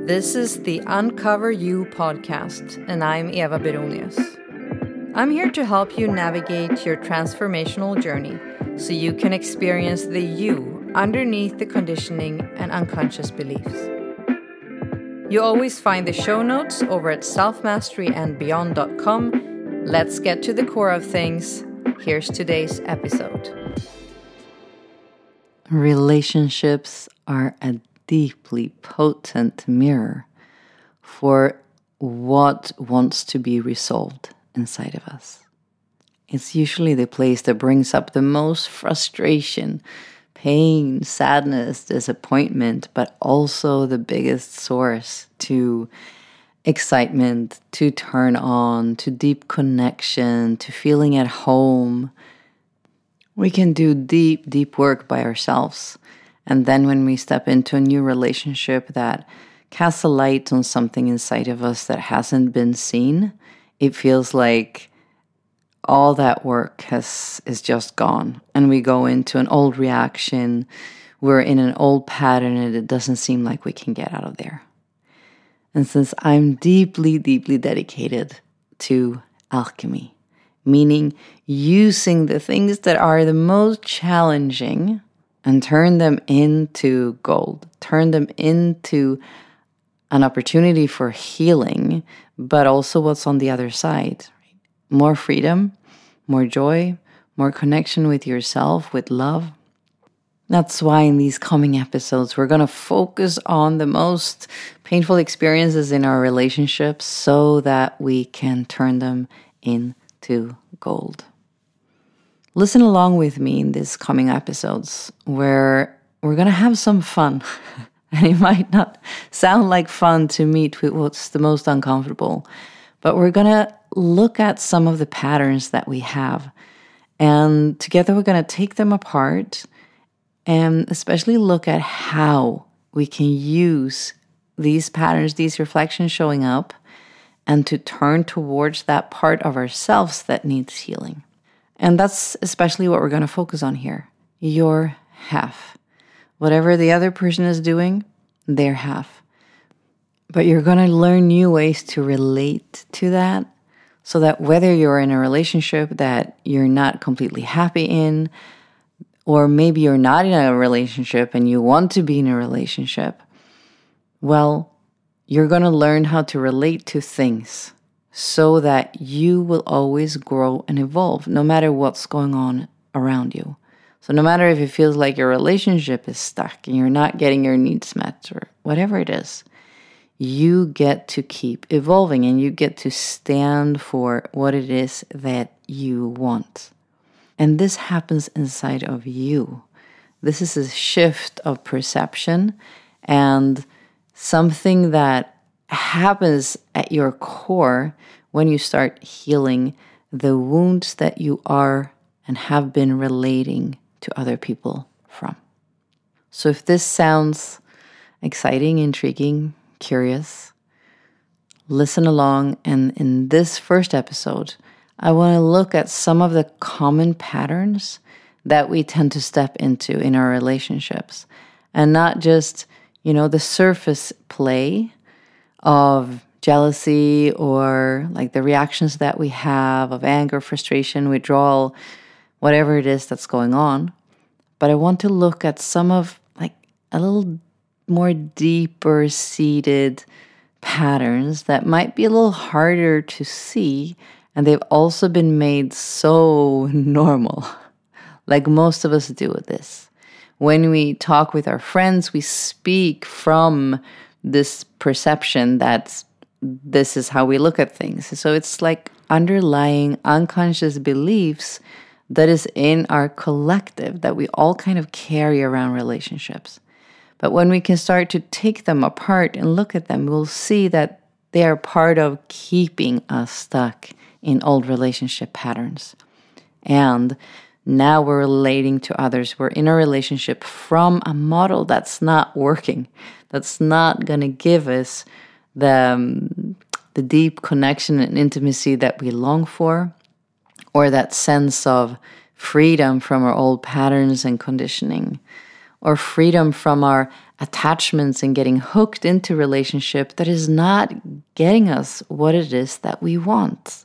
This is the Uncover You podcast, and I'm Eva Beronius. I'm here to help you navigate your transformational journey so you can experience the you underneath the conditioning and unconscious beliefs. You always find the show notes over at selfmasteryandbeyond.com. Let's get to the core of things. Here's today's episode. Relationships are a deeply potent mirror for what wants to be resolved inside of us. It's usually the place that brings up the most frustration, pain, sadness, disappointment, but also the biggest source to excitement, to turn on, to deep connection, to feeling at home. We can do deep work by ourselves. And then when we step into a new relationship that casts a light on something inside of us that hasn't been seen, it feels like all that work is just gone. And we go into an old reaction. We're in an old pattern and it doesn't seem like we can get out of there. And since I'm deeply dedicated to alchemy, meaning using the things that are the most challenging and turn them into gold, turn them into an opportunity for healing, but also what's on the other side. More freedom, more joy, more connection with yourself, with love. That's why in these coming episodes, we're going to focus on the most painful experiences in our relationships so that we can turn them into gold. Listen along with me in these coming episodes where we're going to have some fun. And it might not sound like fun to meet with what's the most uncomfortable, but we're going to look at some of the patterns that we have. And together we're going to take them apart and especially look at how we can use these patterns, these reflections showing up, and to turn towards that part of ourselves that needs healing. And that's especially what we're going to focus on here. Your half. Whatever the other person is doing, their half. But you're going to learn new ways to relate to that so that whether you're in a relationship that you're not completely happy in, or maybe you're not in a relationship and you want to be in a relationship, well, you're going to learn how to relate to things so that you will always grow and evolve no matter what's going on around you. So no matter if it feels like your relationship is stuck and you're not getting your needs met or whatever it is, you get to keep evolving and you get to stand for what it is that you want. And this happens inside of you. This is a shift of perception and something that happens at your core when you start healing the wounds that you are and have been relating to other people from. So if this sounds exciting, intriguing, curious, listen along. And in this first episode, I want to look at some of the common patterns that we tend to step into in our relationships. And not just, the surface play of jealousy or like the reactions that we have of anger, frustration, withdrawal, whatever it is that's going on. But I want to look at some of like a little more deeper seated patterns that might be a little harder to see, and they've also been made so normal, like most of us do with this. When we talk with our friends, we speak from this perception that this is how we look at things. So it's like underlying unconscious beliefs that is in our collective that we all kind of carry around relationships. But when we can start to take them apart and look at them, we'll see that they are part of keeping us stuck in old relationship patterns. And now we're relating to others. We're in a relationship from a model that's not working, that's not going to give us the deep connection and intimacy that we long for, or that sense of freedom from our old patterns and conditioning, or freedom from our attachments and getting hooked into relationship that is not getting us what it is that we want.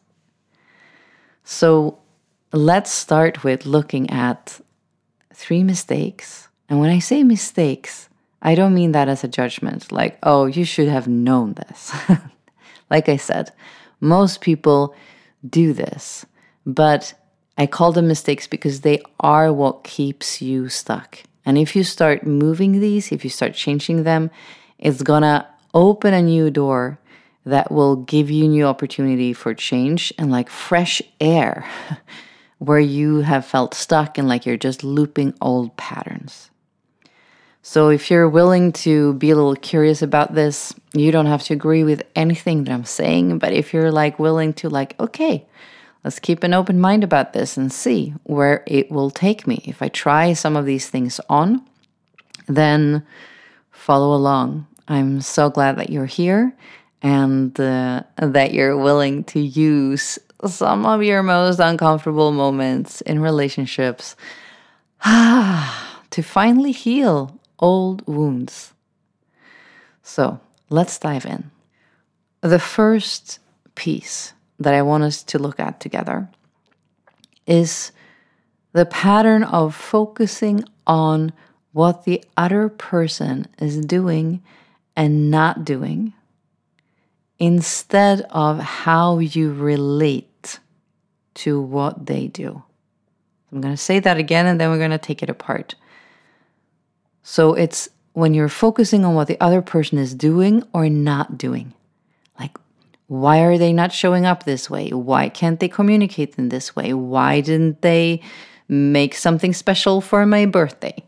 So let's start with looking at 3 mistakes. And when I say mistakes, I don't mean that as a judgment, like, oh, you should have known this. Like I said, most people do this, but I call them mistakes because they are what keeps you stuck. And if you start moving these, if you start changing them, it's gonna open a new door that will give you new opportunity for change and like fresh air where you have felt stuck and like you're just looping old patterns. So if you're willing to be a little curious about this, you don't have to agree with anything that I'm saying. But if you're like willing to like, okay, let's keep an open mind about this and see where it will take me. If I try some of these things on, then follow along. I'm so glad that you're here and that you're willing to use some of your most uncomfortable moments in relationships to finally heal old wounds. So let's dive in. The first piece that I want us to look at together is the pattern of focusing on what the other person is doing and not doing instead of how you relate to what they do. I'm going to say that again and then we're going to take it apart. So it's when you're focusing on what the other person is doing or not doing. Like, why are they not showing up this way? Why can't they communicate in this way? Why didn't they make something special for my birthday?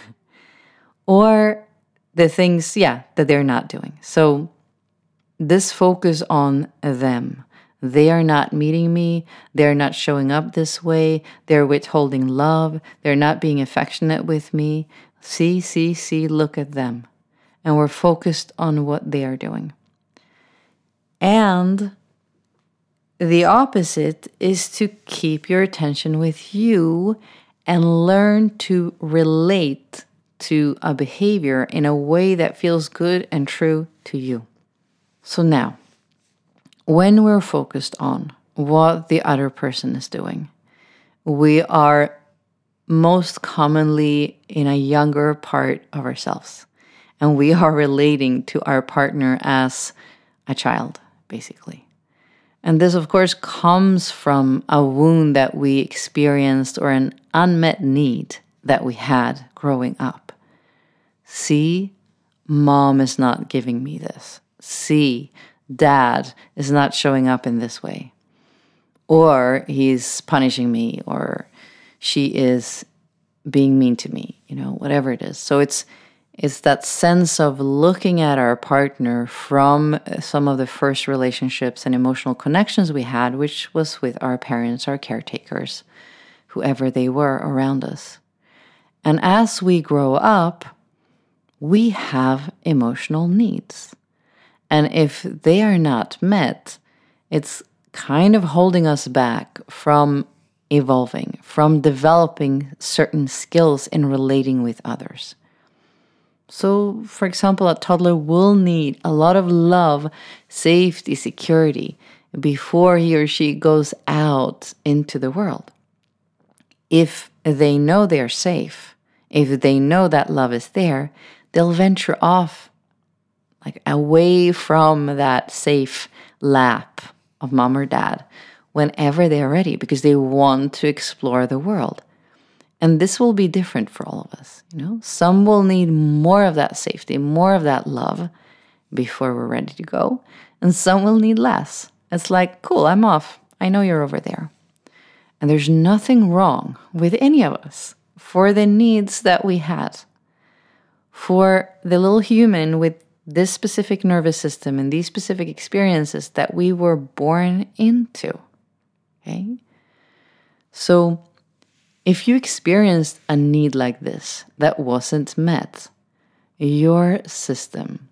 Or the things, that they're not doing. So this focus on them. They are not meeting me. They're not showing up this way. They're withholding love. They're not being affectionate with me. See, look at them. And we're focused on what they are doing. And the opposite is to keep your attention with you and learn to relate to a behavior in a way that feels good and true to you. So now, when we're focused on what the other person is doing, we are most commonly in a younger part of ourselves. And we are relating to our partner as a child, basically. And this, of course, comes from a wound that we experienced or an unmet need that we had growing up. See, mom is not giving me this. See, dad is not showing up in this way. Or he's punishing me, or she is being mean to me, whatever it is. So it's that sense of looking at our partner from some of the first relationships and emotional connections we had, which was with our parents, our caretakers, whoever they were around us. And as we grow up, we have emotional needs. And if they are not met, it's kind of holding us back from evolving, from developing certain skills in relating with others. So, for example, a toddler will need a lot of love, safety, security before he or she goes out into the world. If they know they're safe, if they know that love is there, they'll venture off like away from that safe lap of mom or dad whenever they're ready because they want to explore the world. And this will be different for all of us. Some will need more of that safety, more of that love before we're ready to go. And some will need less. It's like, cool, I'm off. I know you're over there. And there's nothing wrong with any of us for the needs that we had. For the little human with this specific nervous system and these specific experiences that we were born into. Okay? So if you experienced a need like this that wasn't met, your system,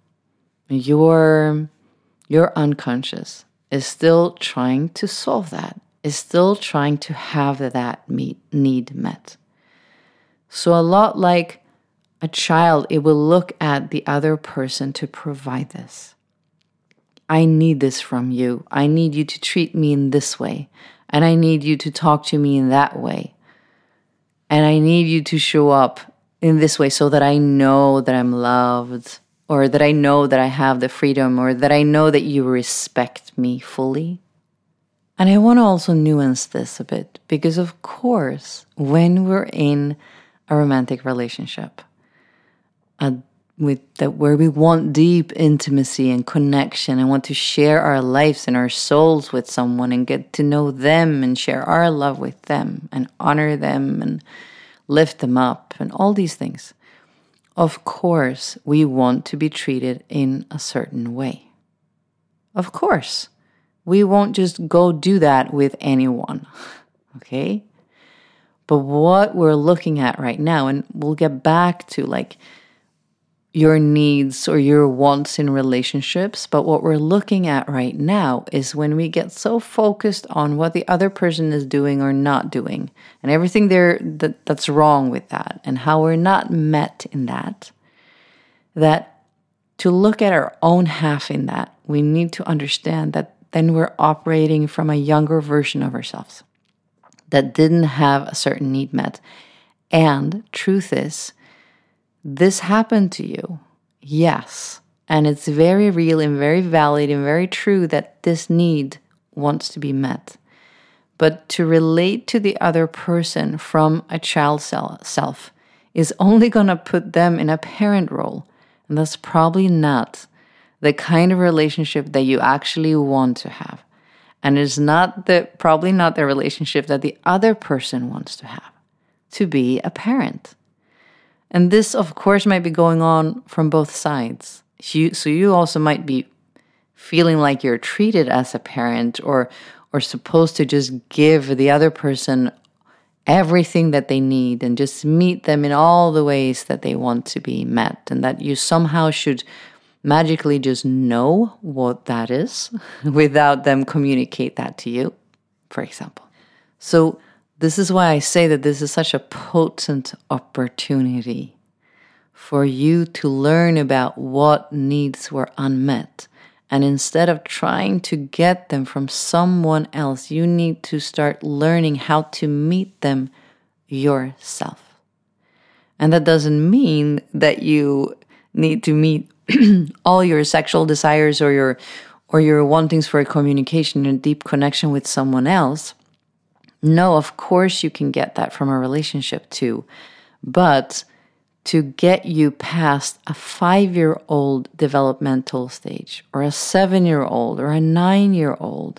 your unconscious is still trying to solve that, is still trying to have that need met. So a lot like A child, it will look at the other person to provide this. I need this from you. I need you to treat me in this way. And I need you to talk to me in that way. And I need you to show up in this way so that I know that I'm loved, or that I know that I have the freedom, or that I know that you respect me fully. And I want to also nuance this a bit, because of course, when we're in a romantic relationship, where we want deep intimacy and connection and want to share our lives and our souls with someone and get to know them and share our love with them and honor them and lift them up and all these things. Of course, we want to be treated in a certain way. Of course, we won't just go do that with anyone, okay? But what we're looking at right now, and we'll get back to like your needs or your wants in relationships, but what we're looking at right now is when we get so focused on what the other person is doing or not doing, and everything that's wrong with that, and how we're not met in that to look at our own half in that, we need to understand that then we're operating from a younger version of ourselves that didn't have a certain need met. And truth is, this happened to you, yes, and it's very real and very valid and very true that this need wants to be met. But to relate to the other person from a child self is only going to put them in a parent role, and that's probably not the kind of relationship that you actually want to have. And it's probably not the relationship that the other person wants to have, to be a parent. And this, of course, might be going on from both sides. So you also might be feeling like you're treated as a parent or supposed to just give the other person everything that they need and just meet them in all the ways that they want to be met, and that you somehow should magically just know what that is without them communicate that to you, for example. So this is why I say that this is such a potent opportunity for you to learn about what needs were unmet. And instead of trying to get them from someone else, you need to start learning how to meet them yourself. And that doesn't mean that you need to meet all your sexual desires or your wantings for a communication and deep connection with someone else. No, of course you can get that from a relationship too. But to get you past a 5-year-old developmental stage or a 7-year-old or a 9-year-old,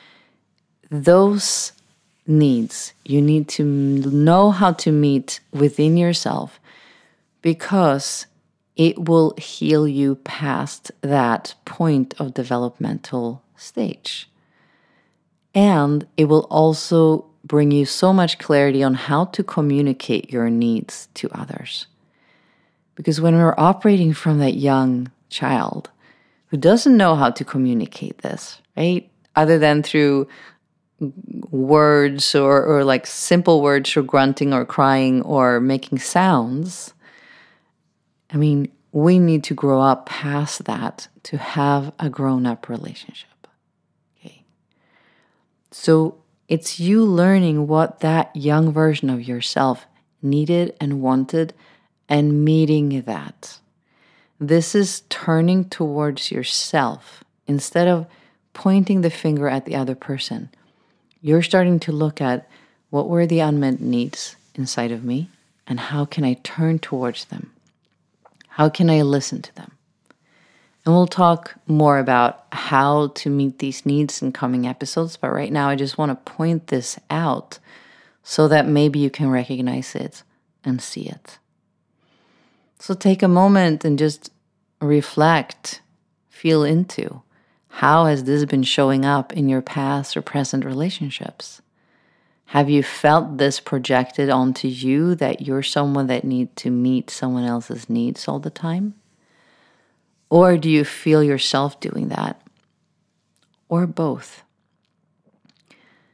those needs you need to know how to meet within yourself, because it will heal you past that point of developmental stage. And it will also bring you so much clarity on how to communicate your needs to others. Because when we're operating from that young child who doesn't know how to communicate this, right? Other than through words or like simple words or grunting or crying or making sounds. I mean, we need to grow up past that to have a grown-up relationship. Okay. So it's you learning what that young version of yourself needed and wanted and meeting that. This is turning towards yourself instead of pointing the finger at the other person. You're starting to look at what were the unmet needs inside of me and how can I turn towards them? How can I listen to them? And we'll talk more about how to meet these needs in coming episodes, but right now I just want to point this out so that maybe you can recognize it and see it. So take a moment and just reflect, feel into, how has this been showing up in your past or present relationships? Have you felt this projected onto you, that you're someone that needs to meet someone else's needs all the time? Or do you feel yourself doing that? Or both?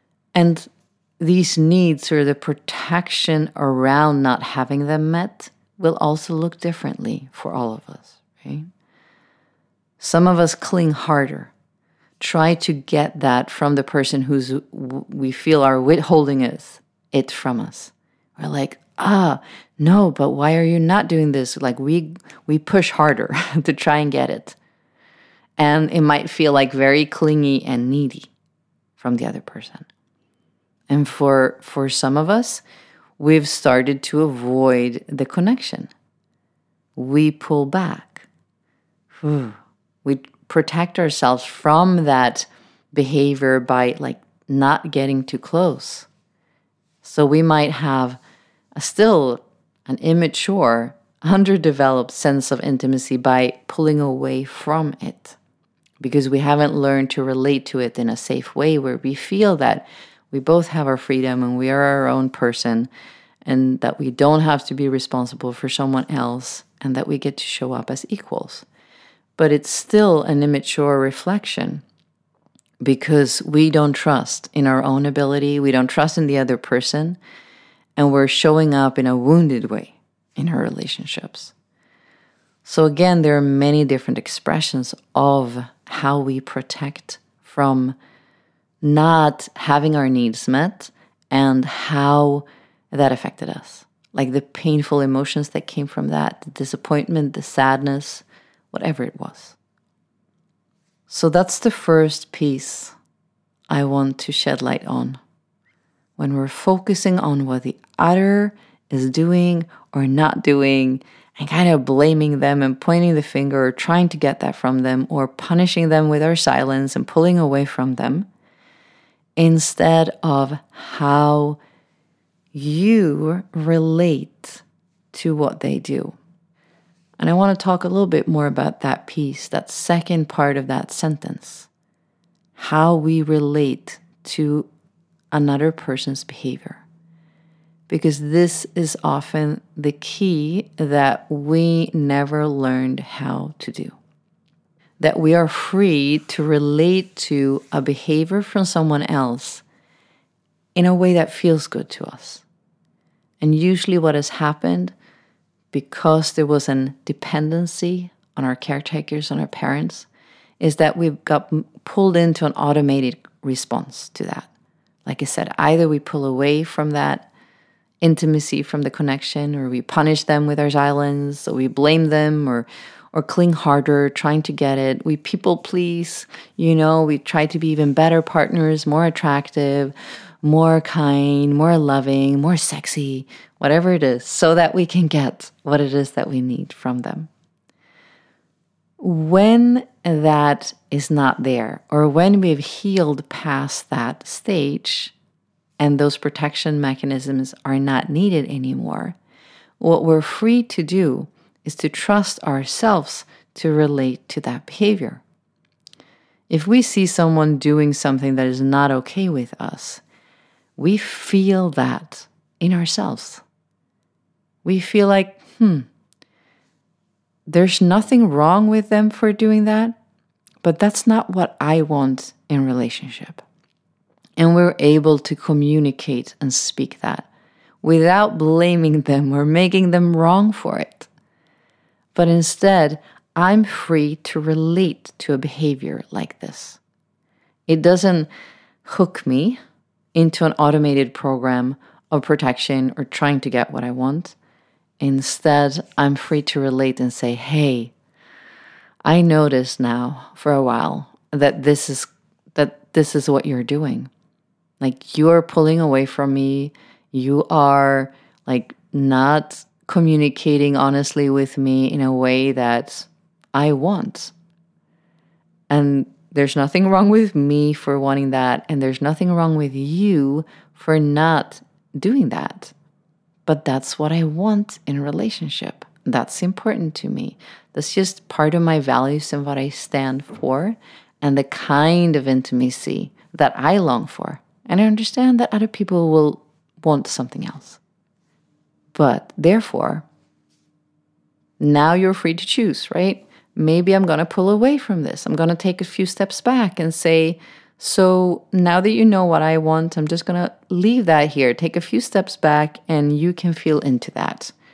And these needs, or the protection around not having them met, will also look differently for all of us, right? Some of us cling harder, try to get that from the person we feel are withholding it from us. We're like, no, but why are you not doing this? Like we push harder to try and get it. And it might feel like very clingy and needy from the other person. And for some of us, we've started to avoid the connection. We pull back. We protect ourselves from that behavior by like not getting too close. So we might have still an immature, underdeveloped sense of intimacy by pulling away from it, because we haven't learned to relate to it in a safe way where we feel that we both have our freedom and we are our own person, and that we don't have to be responsible for someone else, and that we get to show up as equals. But it's still an immature reflection because we don't trust in our own ability, we don't trust in the other person, and we're showing up in a wounded way in our relationships. So again, there are many different expressions of how we protect from not having our needs met and how that affected us. Like the painful emotions that came from that, the disappointment, the sadness, whatever it was. So that's the first piece I want to shed light on. When we're focusing on what the other is doing or not doing, and kind of blaming them and pointing the finger or trying to get that from them, or punishing them with our silence and pulling away from them, instead of how you relate to what they do. And I want to talk a little bit more about that piece, that second part of that sentence. How we relate to another person's behavior. Because this is often the key that we never learned how to do. That we are free to relate to a behavior from someone else in a way that feels good to us. And usually what has happened, because there was a dependency on our caretakers, on our parents, is that we've got pulled into an automated response to that. Like I said, either we pull away from that intimacy, from the connection, or we punish them with our silence, or we blame them, or cling harder, trying to get it. We people please, we try to be even better partners, more attractive, more kind, more loving, more sexy, whatever it is, so that we can get what it is that we need from them. When that is not there, or when we've healed past that stage and those protection mechanisms are not needed anymore, what we're free to do is to trust ourselves to relate to that behavior. If we see someone doing something that is not okay with us, we feel that in ourselves. We feel like, there's nothing wrong with them for doing that, but that's not what I want in relationship. And we're able to communicate and speak that without blaming them or making them wrong for it. But instead, I'm free to relate to a behavior like this. It doesn't hook me into an automated program of protection or trying to get what I want. Instead, I'm free to relate and say, hey, I noticed now for a while that this is what you're doing. Like, you're pulling away from me. You are like not communicating honestly with me in a way that I want. And there's nothing wrong with me for wanting that. And there's nothing wrong with you for not doing that. But that's what I want in a relationship. That's important to me. That's just part of my values and what I stand for, and the kind of intimacy that I long for. And I understand that other people will want something else. But therefore, now you're free to choose, right? Maybe I'm going to pull away from this. I'm going to take a few steps back and say, so now that you know what I want, I'm just going to leave that here. Take a few steps back and you can feel into that.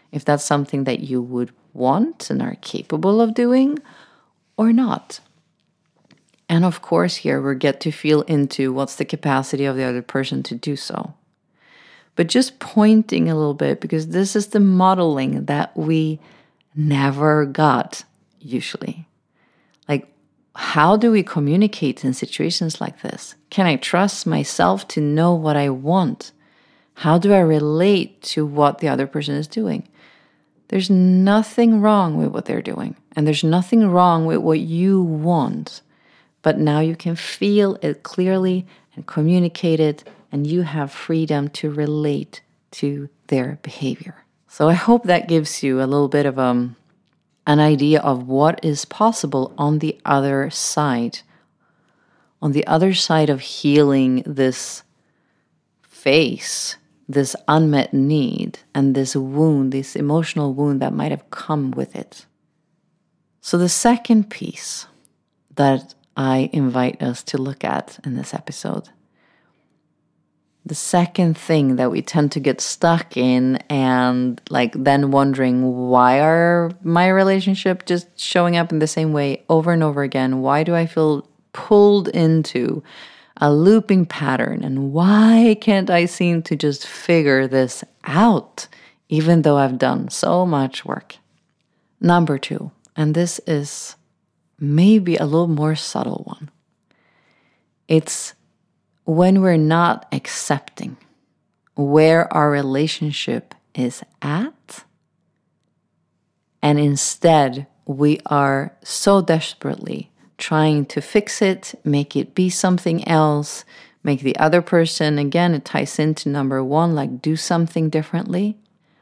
if that's something that you would want and are capable of doing or not. And of course, here we get to feel into what's the capacity of the other person to do so. But just pointing a little bit, because this is the modeling that we never got usually. Like, how do we communicate in situations like this? Can I trust myself to know what I want? How do I relate to what the other person is doing? There's nothing wrong with what they're doing, and there's nothing wrong with what you want. But now you can feel it clearly and communicate it, and you have freedom to relate to their behavior. So I hope that gives you a little bit of an idea of what is possible on the other side. On the other side of healing this phase, this unmet need, and this wound, this emotional wound that might have come with it. So the second piece that I invite us to look at in this episode, the second thing that we tend to get stuck in and then wondering, why are my relationship just showing up in the same way over and over again? Why do I feel pulled into a looping pattern? And why can't I seem to just figure this out, even though I've done so much work? Number 2, and this is maybe a little more subtle one. It's when we're not accepting where our relationship is at, and instead we are so desperately trying to fix it, make it be something else, make the other person, again, it ties into number 1, do something differently,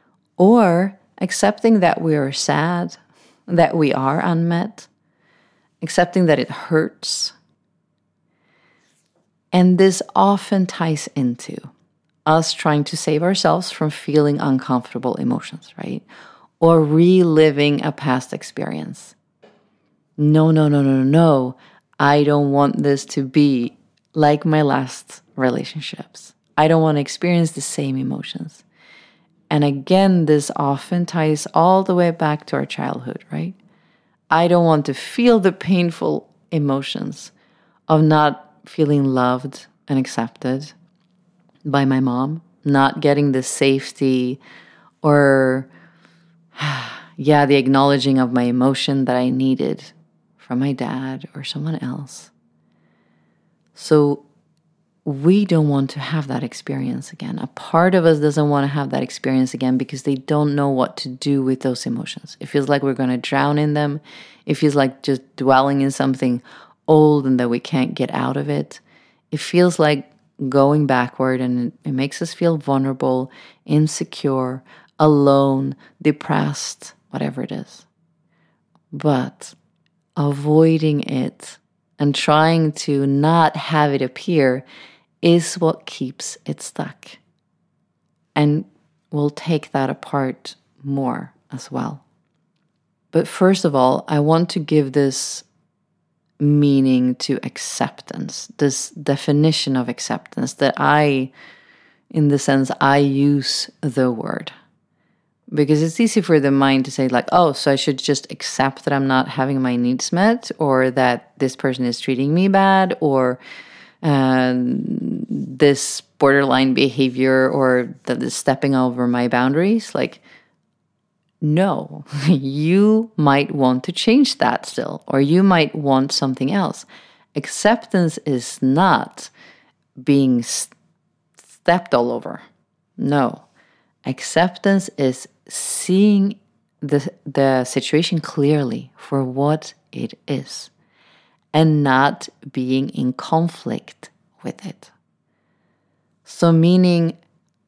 or accepting that we are sad, that we are unmet, accepting that it hurts. And this often ties into us trying to save ourselves from feeling uncomfortable emotions, right? Or reliving a past experience. No. I don't want this to be like my last relationships. I don't want to experience the same emotions. And again, this often ties all the way back to our childhood, right? I don't want to feel the painful emotions of not feeling loved and accepted by my mom, not getting the safety or, the acknowledging of my emotion that I needed from my dad or someone else. So we don't want to have that experience again. A part of us doesn't want to have that experience again because they don't know what to do with those emotions. It feels like we're going to drown in them. It feels like just dwelling in something old and that we can't get out of it. It feels like going backward, and it makes us feel vulnerable, insecure, alone, depressed, whatever it is. But avoiding it and trying to not have it appear is what keeps it stuck. And we'll take that apart more as well. But first of all, I want to give this meaning to acceptance, this definition of acceptance that I use the word. Because it's easy for the mind to say so I should just accept that I'm not having my needs met, or that this person is treating me bad, or this borderline behavior, or that is stepping over my boundaries. No, you might want to change that still, or you might want something else. Acceptance is not being stepped all over. No. Acceptance is seeing the situation clearly for what it is and not being in conflict with it. So meaning,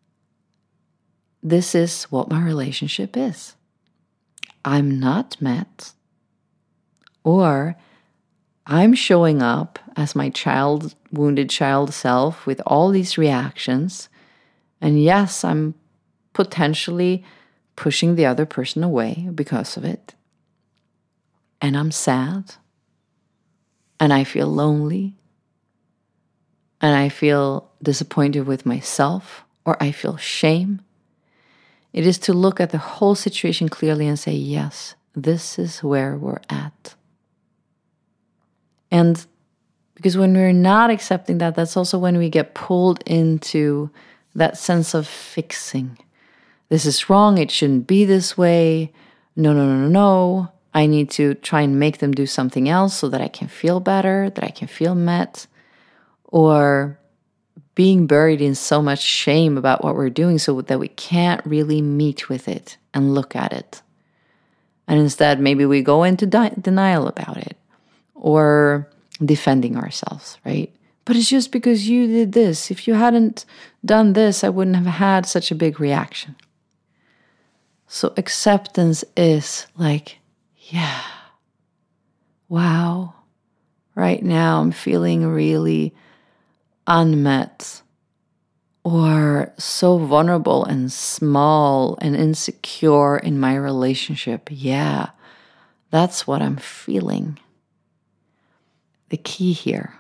this is what my relationship is. I'm not met, or I'm showing up as my wounded child self with all these reactions, and yes, I'm potentially pushing the other person away because of it. And I'm sad. And I feel lonely. And I feel disappointed with myself, or I feel shame. It is to look at the whole situation clearly and say, yes, this is where we're at. And because when we're not accepting that, that's also when we get pulled into that sense of fixing. This is wrong. It shouldn't be this way. No. I need to try and make them do something else so that I can feel better, that I can feel met. Or being buried in so much shame about what we're doing so that we can't really meet with it and look at it. And instead, maybe we go into denial about it or defending ourselves, right? But it's just because you did this. If you hadn't done this, I wouldn't have had such a big reaction. So acceptance is like, yeah, wow, right now I'm feeling really unmet or so vulnerable and small and insecure in my relationship. Yeah, that's what I'm feeling. The key here,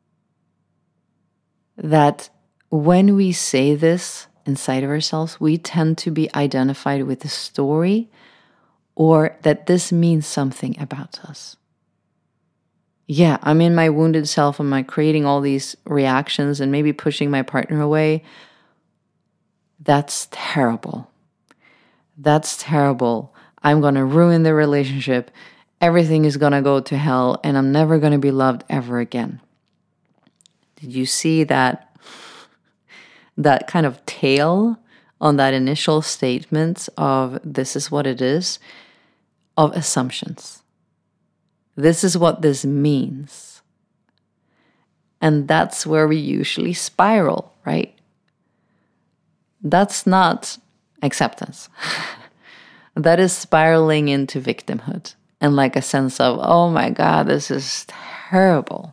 that when we say this inside of ourselves, we tend to be identified with the story or that this means something about us. Yeah, I'm in my wounded self. Am I creating all these reactions and maybe pushing my partner away? That's terrible. That's terrible. I'm going to ruin the relationship. Everything is going to go to hell and I'm never going to be loved ever again. Did you see that kind of tail on that initial statement of this is what it is, of assumptions? This is what this means. And that's where we usually spiral, right? That's not acceptance. That is spiraling into victimhood and like a sense of, oh my God, this is terrible.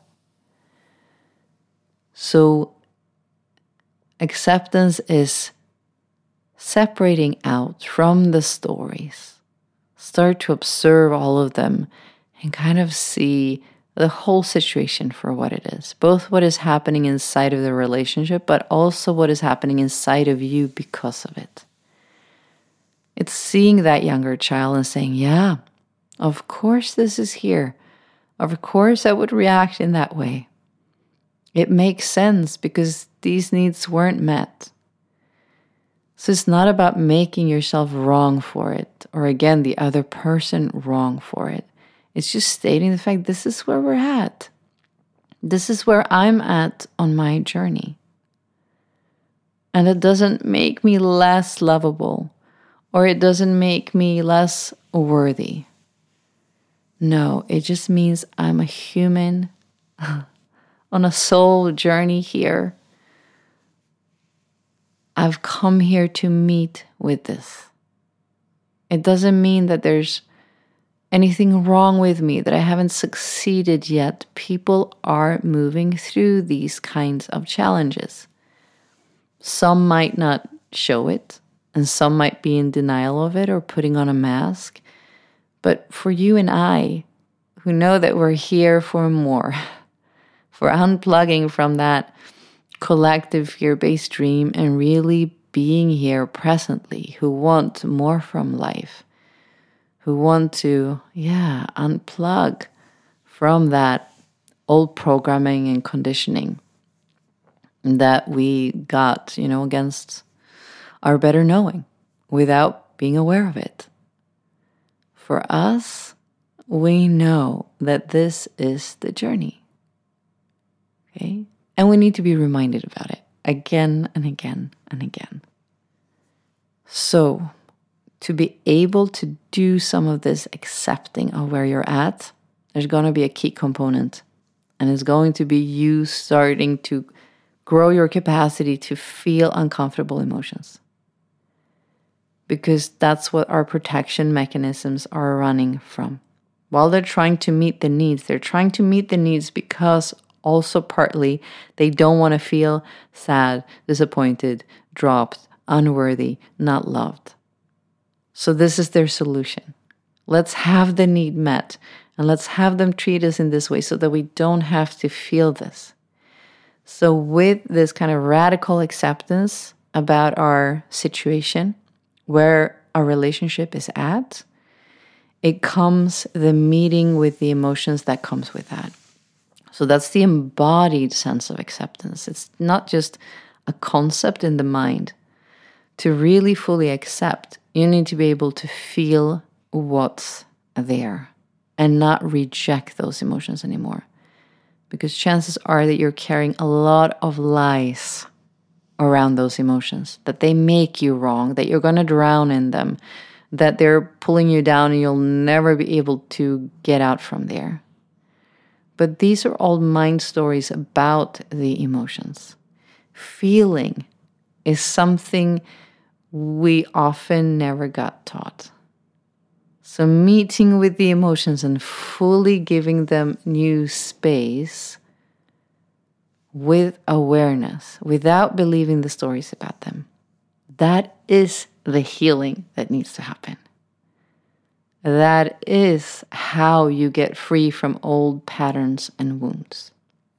So acceptance is separating out from the stories. Start to observe all of them and kind of see the whole situation for what it is. Both what is happening inside of the relationship, but also what is happening inside of you because of it. It's seeing that younger child and saying, yeah, of course this is here. Of course I would react in that way. It makes sense because these needs weren't met. So it's not about making yourself wrong for it, or again, the other person wrong for it. It's just stating the fact this is where we're at. This is where I'm at on my journey. And it doesn't make me less lovable, or it doesn't make me less worthy. No, it just means I'm a human on a soul journey here. I've come here to meet with this. It doesn't mean that there's anything wrong with me, that I haven't succeeded yet. People are moving through these kinds of challenges. Some might not show it, and some might be in denial of it or putting on a mask. But for you and I, who know that we're here for more, for unplugging from that collective fear-based dream and really being here presently, who want more from life, who want to, unplug from that old programming and conditioning that we got, against our better knowing without being aware of it. For us, we know that this is the journey. Okay? And we need to be reminded about it again and again and again. So, to be able to do some of this accepting of where you're at, there's going to be a key component. And it's going to be you starting to grow your capacity to feel uncomfortable emotions. Because that's what our protection mechanisms are running from. While they're trying to meet the needs, they're trying to meet the needs because also partly they don't want to feel sad, disappointed, dropped, unworthy, not loved. So this is their solution. Let's have the need met and let's have them treat us in this way so that we don't have to feel this. So with this kind of radical acceptance about our situation, where a relationship is at, it comes the meeting with the emotions that comes with that. So that's the embodied sense of acceptance. It's not just a concept in the mind. To really fully accept, you need to be able to feel what's there and not reject those emotions anymore. Because chances are that you're carrying a lot of lies around those emotions, that they make you wrong, that you're going to drown in them, that they're pulling you down and you'll never be able to get out from there. But these are all mind stories about the emotions. Feeling is something we often never got taught. So meeting with the emotions and fully giving them new space with awareness, without believing the stories about them, that is the healing that needs to happen. That is how you get free from old patterns and wounds.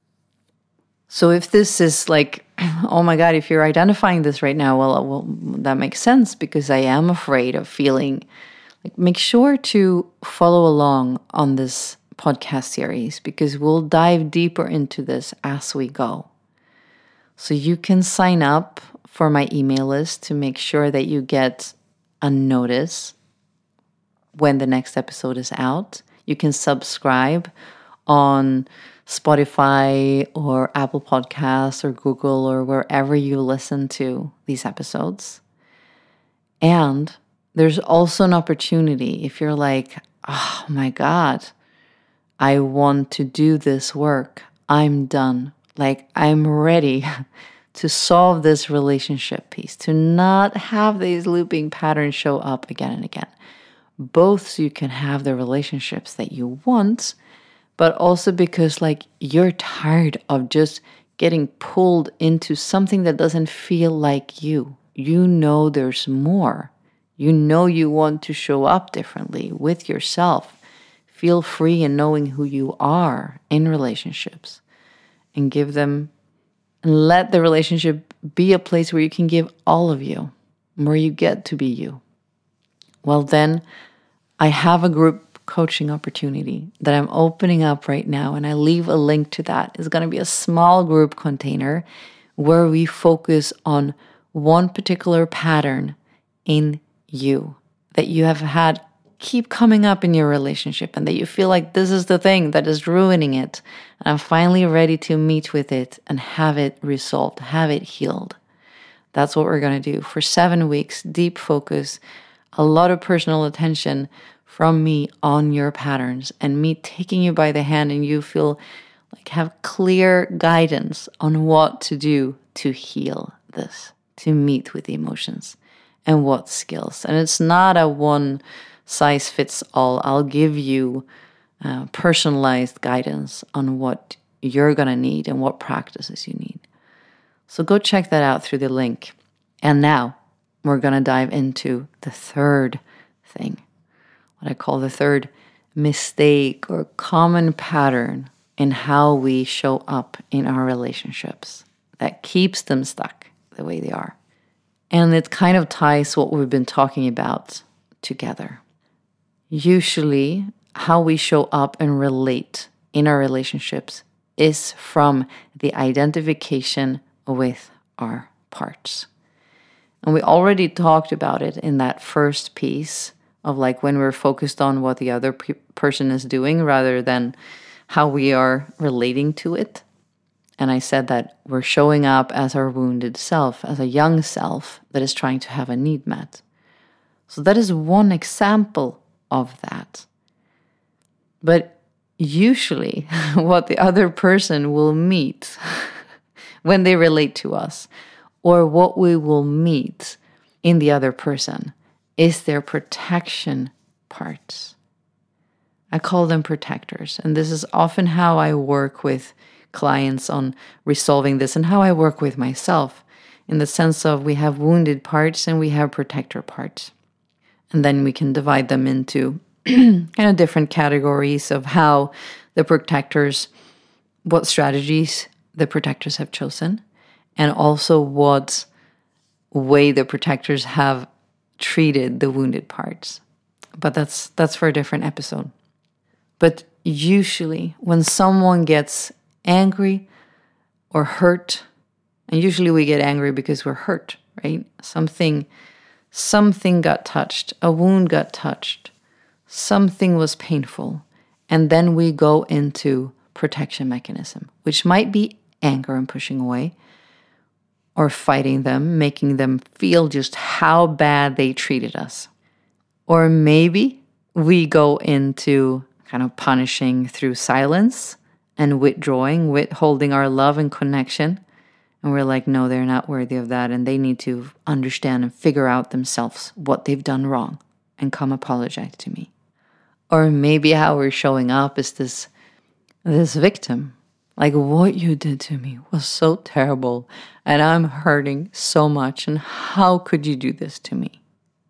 So if this is like, oh my God, if you're identifying this right now, well, that makes sense because I am afraid of feeling. Like, make sure to follow along on this podcast series because we'll dive deeper into this as we go. So you can sign up for my email list to make sure that you get a notice when the next episode is out. You can subscribe on Spotify or Apple Podcasts or Google or wherever you listen to these episodes. And there's also an opportunity if you're like, oh my God, I want to do this work. I'm done. Like, I'm ready to solve this relationship piece, to not have these looping patterns show up again and again. Both so you can have the relationships that you want, but also because like you're tired of just getting pulled into something that doesn't feel like you. You know there's more. You know you want to show up differently with yourself. Feel free in knowing who you are in relationships and give them and let the relationship be a place where you can give all of you, where you get to be you. Well, then I have a group coaching opportunity that I'm opening up right now, and I leave a link to that. It's going to be a small group container where we focus on one particular pattern in you that you have had keep coming up in your relationship and that you feel like this is the thing that is ruining it. And I'm finally ready to meet with it and have it resolved, have it healed. That's what we're going to do for 7 weeks, deep focus, a lot of personal attention from me on your patterns and me taking you by the hand and you feel like have clear guidance on what to do to heal this, to meet with the emotions and what skills. And it's not a one size fits all. I'll give you personalized guidance on what you're going to need and what practices you need. So go check that out through the link. And now we're going to dive into the third thing, what I call the third mistake or common pattern in how we show up in our relationships that keeps them stuck the way they are. And it kind of ties what we've been talking about together. Usually, how we show up and relate in our relationships is from the identification with our parts. And we already talked about it in that first piece of like when we're focused on what the other person is doing rather than how we are relating to it. And I said that we're showing up as our wounded self, as a young self that is trying to have a need met. So that is one example of that. But usually what the other person will meet when they relate to us, or what we will meet in the other person, is their protection parts. I call them protectors. And this is often how I work with clients on resolving this and how I work with myself, in the sense of we have wounded parts and we have protector parts. And then we can divide them into kind of different categories of how the protectors, what strategies the protectors have chosen, and also what way the protectors have treated the wounded parts. But that's for a different episode. But usually when someone gets angry or hurt, and usually we get angry because we're hurt, right? Something got touched, a wound got touched, something was painful, and then we go into protection mechanism, which might be anger and pushing away, or fighting them, making them feel just how bad they treated us. Or maybe we go into kind of punishing through silence and withdrawing, withholding our love and connection. And we're like, no, they're not worthy of that. And they need to understand and figure out themselves what they've done wrong and come apologize to me. Or maybe how we're showing up is this victim. Like, what you did to me was so terrible and I'm hurting so much. And how could you do this to me?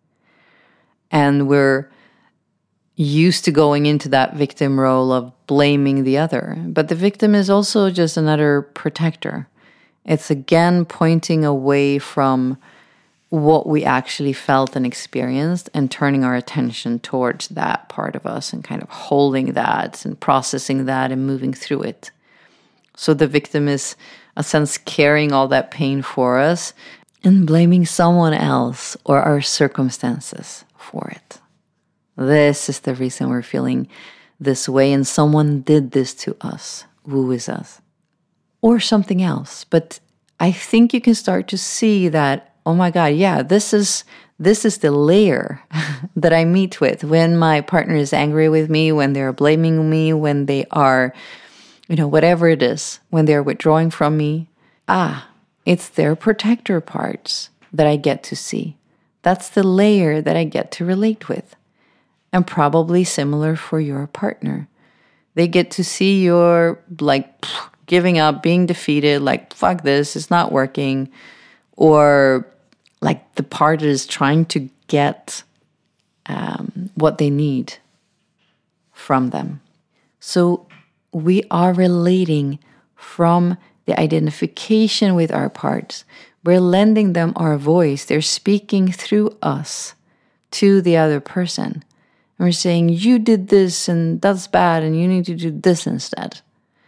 And we're used to going into that victim role of blaming the other. But the victim is also just another protector. It's again pointing away from what we actually felt and experienced and turning our attention towards that part of us and kind of holding that and processing that and moving through it. So the victim is, a sense, carrying all that pain for us and blaming someone else or our circumstances for it. This is the reason we're feeling this way, and someone did this to us. Who is us? Or something else. But I think you can start to see that, oh my God, yeah, this is the layer that I meet with when my partner is angry with me, when they're blaming me, when they are, whatever it is, when they're withdrawing from me. It's their protector parts that I get to see. That's the layer that I get to relate with. And probably similar for your partner. They get to see your, giving up, being defeated, fuck this, it's not working. Or the part is trying to get what they need from them. So we are relating from the identification with our parts. We're lending them our voice. They're speaking through us to the other person. And we're saying, you did this and that's bad and you need to do this instead.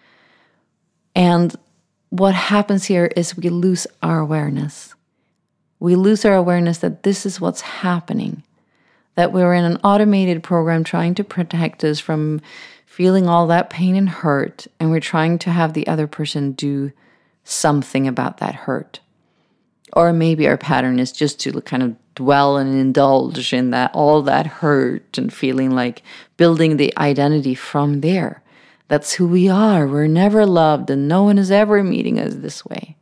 And what happens here is we lose our awareness. We lose our awareness that this is what's happening. That we're in an automated program trying to protect us from feeling all that pain and hurt. And we're trying to have the other person do something about that hurt. Or maybe our pattern is just to kind of dwell and indulge in that, all that hurt and feeling like building the identity from there. That's who we are. We're never loved and no one is ever meeting us this way.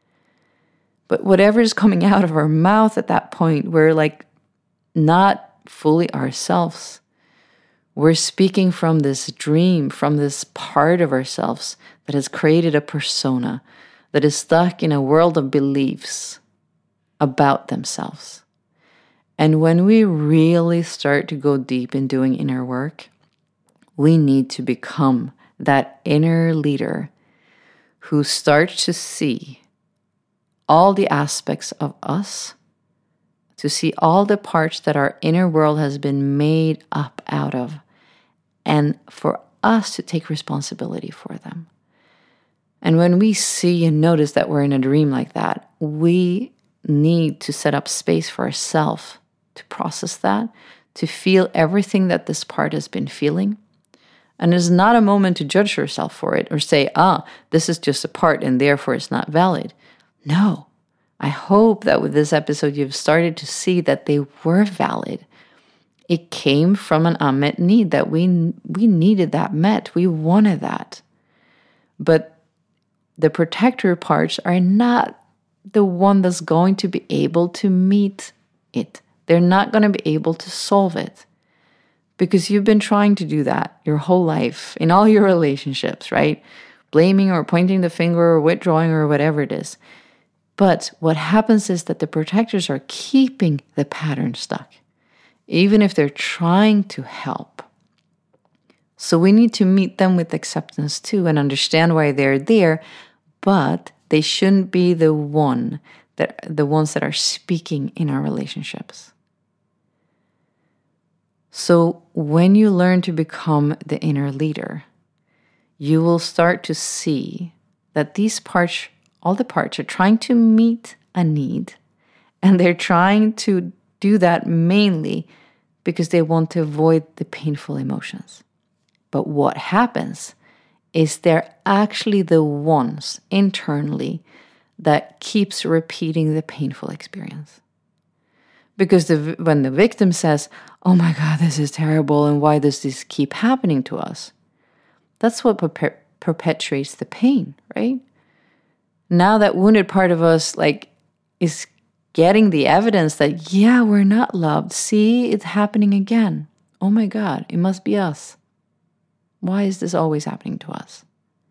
But whatever is coming out of our mouth at that point, we're not fully ourselves. We're speaking from this dream, from this part of ourselves that has created a persona that is stuck in a world of beliefs about themselves. And when we really start to go deep in doing inner work, we need to become that inner leader who starts to see all the aspects of us, to see all the parts that our inner world has been made up out of, and for us to take responsibility for them. And when we see and notice that we're in a dream like that, we need to set up space for ourselves to process that, to feel everything that this part has been feeling. And it's not a moment to judge yourself for it or say, this is just a part and therefore it's not valid. No, I hope that with this episode you've started to see that they were valid. It came from an unmet need that we needed that met. We wanted that. But the protector parts are not the one that's going to be able to meet it. They're not going to be able to solve it. Because you've been trying to do that your whole life, in all your relationships, right? Blaming or pointing the finger or withdrawing or whatever it is. But what happens is that the protectors are keeping the pattern stuck, even if they're trying to help. So we need to meet them with acceptance too and understand why they're there, but they shouldn't be the ones that are speaking in our relationships. So when you learn to become the inner leader, you will start to see that these parts, all the parts, are trying to meet a need, and they're trying to do that mainly because they want to avoid the painful emotions. But what happens is they're actually the ones internally that keeps repeating the painful experience. Because when the victim says, oh my God, this is terrible, and why does this keep happening to us? That's what perpetuates the pain, right? Now that wounded part of us is getting the evidence that, yeah, we're not loved. See, it's happening again. Oh my God, it must be us. Why is this always happening to us?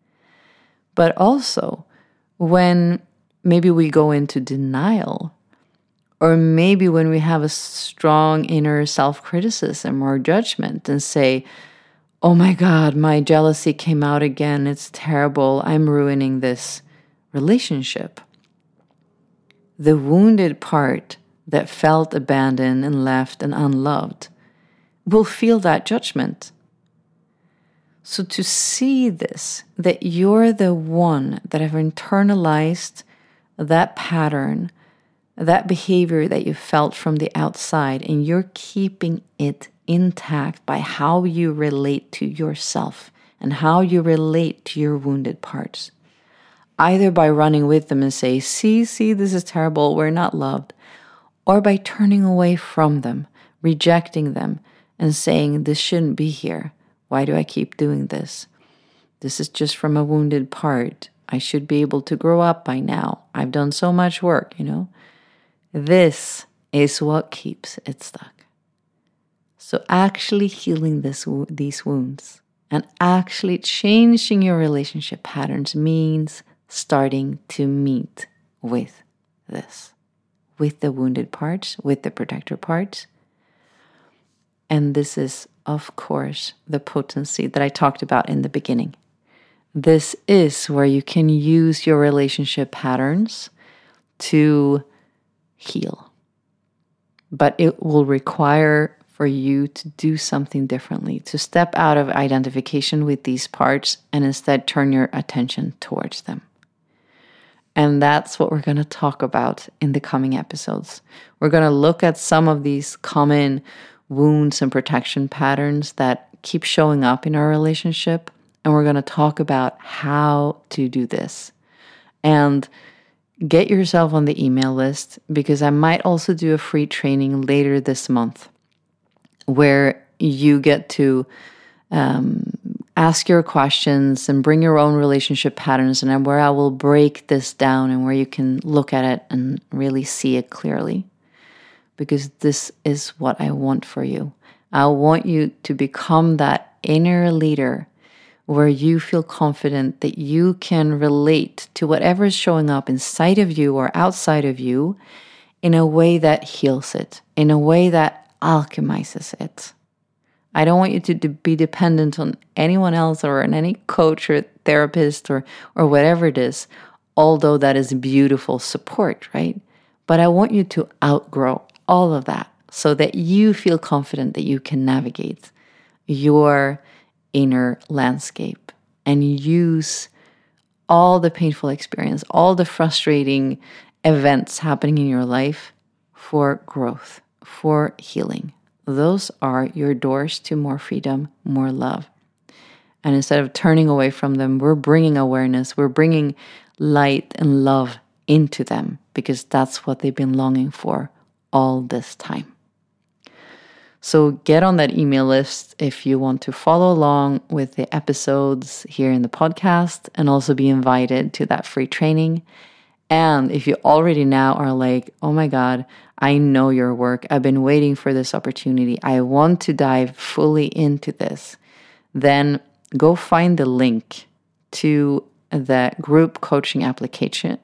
But also, when maybe we go into denial, or maybe when we have a strong inner self-criticism or judgment and say, oh my God, my jealousy came out again. It's terrible. I'm ruining this relationship. The wounded part that felt abandoned and left and unloved will feel that judgment. So to see this, that you're the one that have internalized that pattern, that behavior that you felt from the outside, and you're keeping it intact by how you relate to yourself and how you relate to your wounded parts. Either by running with them and say, see, this is terrible, we're not loved, or by turning away from them, rejecting them, and saying, this shouldn't be here. Why do I keep doing this? This is just from a wounded part. I should be able to grow up by now. I've done so much work, This is what keeps it stuck. So actually healing these wounds and actually changing your relationship patterns means starting to meet with this, with the wounded parts, with the protector parts. And this is, of course, the potency that I talked about in the beginning. This is where you can use your relationship patterns to heal. But it will require for you to do something differently, to step out of identification with these parts and instead turn your attention towards them. And that's what we're going to talk about in the coming episodes. We're going to look at some of these common wounds and protection patterns that keep showing up in our relationship. And we're going to talk about how to do this. And get yourself on the email list, because I might also do a free training later this month where you get to ask your questions and bring your own relationship patterns, and where I will break this down and where you can look at it and really see it clearly. Because this is what I want for you. I want you to become that inner leader where you feel confident that you can relate to whatever is showing up inside of you or outside of you in a way that heals it, in a way that alchemizes it. I don't want you to be dependent on anyone else or on any coach or therapist or whatever it is, although that is beautiful support, right? But I want you to outgrow all of that so that you feel confident that you can navigate your inner landscape and use all the painful experience, all the frustrating events happening in your life for growth, for healing. Those are your doors to more freedom, more love. And instead of turning away from them, we're bringing awareness, we're bringing light and love into them, because that's what they've been longing for all this time. So get on that email list if you want to follow along with the episodes here in the podcast and also be invited to that free training. And if you already now are like, oh my God, I know your work. I've been waiting for this opportunity. I want to dive fully into this. Then go find the link to the group coaching application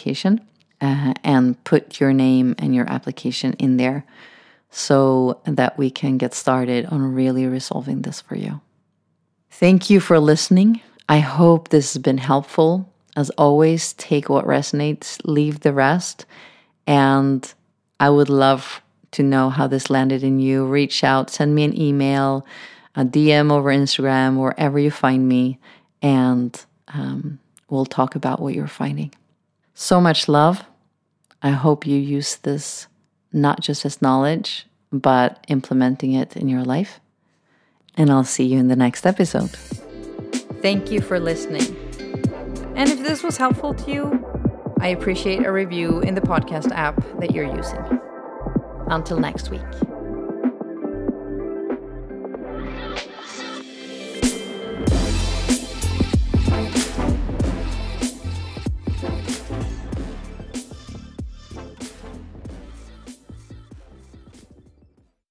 and put your name and your application in there, so that we can get started on really resolving this for you. Thank you for listening. I hope this has been helpful. As always, take what resonates, leave the rest. And I would love to know how this landed in you, reach out, send me an email, a DM over Instagram, wherever you find me, and we'll talk about what you're finding. So much love. I hope you use this not just as knowledge, but implementing it in your life. And I'll see you in the next episode. Thank you for listening. And if this was helpful to you, I appreciate a review in the podcast app that you're using. Until next week.